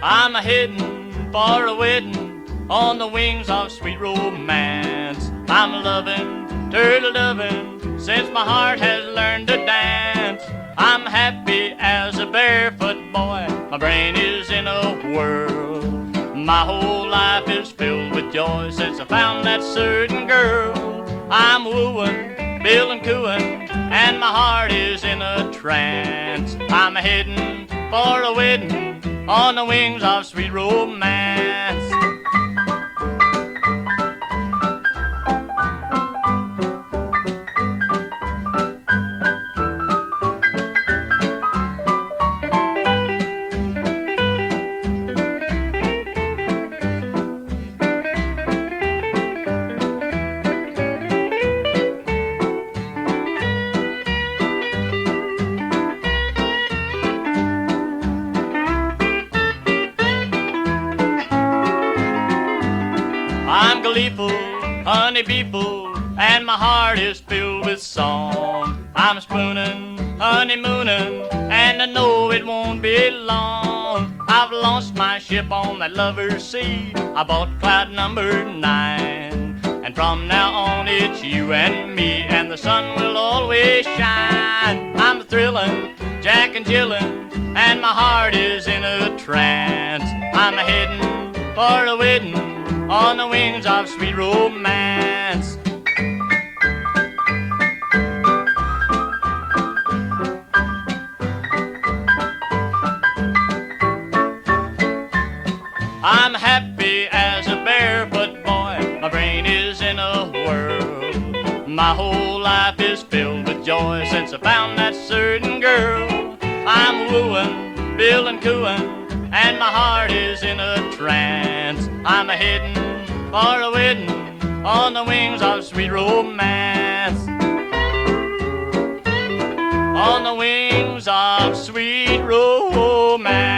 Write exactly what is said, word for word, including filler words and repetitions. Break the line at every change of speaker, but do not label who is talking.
I'm a-heading for a wedding on the wings of sweet romance. I'm loving, turtle-doving, since my heart has learned to dance. I'm happy as a barefoot boy, my brain is in a whirl. My whole life is filled with joy since I found that certain girl. I'm wooing, Bill and cooing, and my heart is in a trance. I'm a-heading for a wedding on the wings of sweet romance. I'm gleeful, honey people, and my heart is filled with song. I'm spooning, honeymooning, and I know it won't be long. I've launched my ship on that lover's sea. I bought cloud number nine, and from now on it's you and me, and the sun will always shine. I'm thrilling, Jack and Jillin', and my heart is in a trance. I'm a-heading for a wedding on the wings of sweet romance. I'm happy as a barefoot boy, my brain is in a whirl. My whole life is filled with joy since I found that certain girl. I'm wooing, Bill and cooing, and my heart is in a trance. I'm a-heading for a wedding on the wings of sweet romance. On the wings of sweet romance.